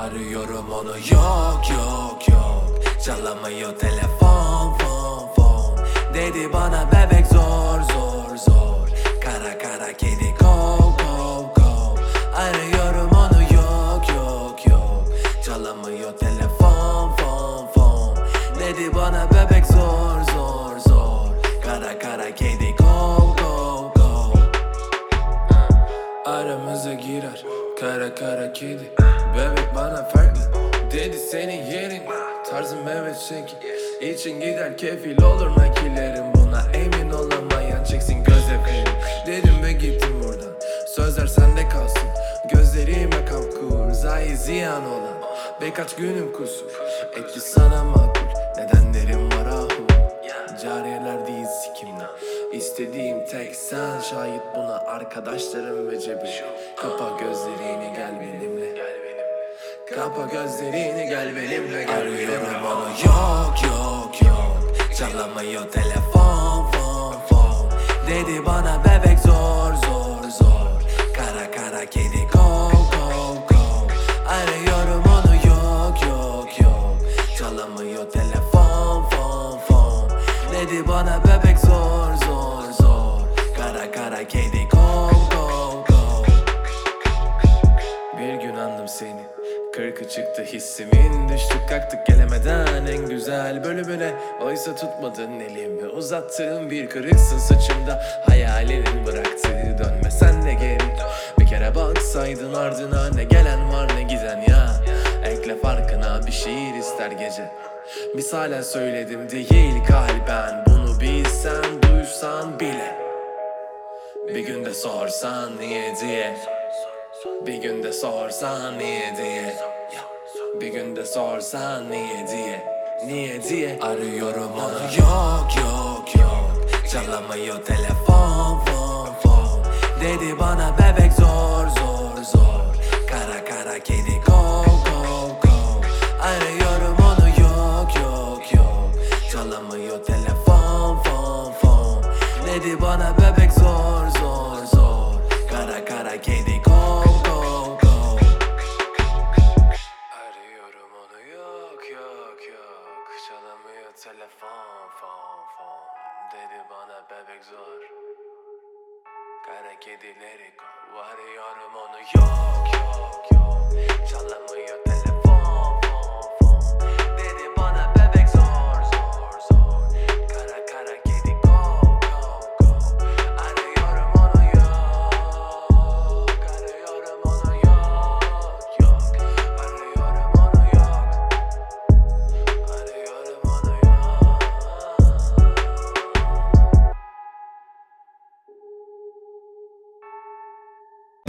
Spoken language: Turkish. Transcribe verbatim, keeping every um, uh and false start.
Arıyorum onu yok yok yok. Çalamıyor telefon fon fon. Dedi bana bebek zor zor zor. Kara kara kedi kov kov kov. Arıyorum onu yok yok yok. Çalamıyor telefon fon fon. Dedi bana bebek zor zor zor. Kara kara kedi kov kov kov. Aramıza girer kara kara kedi. Bebek bana farklı dedi senin yerin. Tarzım evet şekil için gider kefil olur nakilerim. Buna emin olamayan çeksin gözlerini. Dedim ve gittim buradan. Sözler sende kalsın. Gözlerime kamp kur. Zayi ziyan olan birkaç günüm kusur. Etki sana makul. Nedenlerim var ahu. Cariyeler değil sikimle. İstediğim tek sen. Şahit buna arkadaşlarım ve cebi. Kapa gözlerini gel benimle. Kapa gözlerini gel benimle. Arıyorum onu yok yok yok. Çalamıyor telefon fon fon. Dedi bana bebek zor zor zor. Kara kara kedi kov kov kov. Arıyorum onu yok yok yok. Çalamıyor telefon fon fon. Dedi bana bebek zor zor zor. Kara kara kedi kov kov kov. Bir gün andım seni. Kırkı çıktı hissimin. Düştük kalktık gelemeden en güzel bölümüne. Oysa tutmadın elimi uzattığım bir kırıksın saçımda. Hayalinin bıraktığı dönmesen de geri. Bir kere baksaydın ardına ne gelen var ne giden ya. Ekle farkına bir şiir ister gece. Misalen söyledim değil kalben. Bunu bilsen duysan bile. Bir günde sorsan niye diye. Bir günde sorsan niye diye. Bir günde sorsan niye diye. Niye diye. Arıyorum onu yok yok yok. Çalamıyor telefon fon fon. Dedi bana bebek zor zor zor. Kara kara kedi kov kov kov. Arıyorum onu yok yok yok. Çalamıyor telefon fon fon. Dedi bana bebek zor zor zor. Kara kara kedi kov kov kov. Arıyorum onu yok yok yok. Çalamıyor telefon fon fon. Dedi bana bebek zor. Kara kedileri kov. Arıyorum onu yok yok yok. Çalamıyor telefon.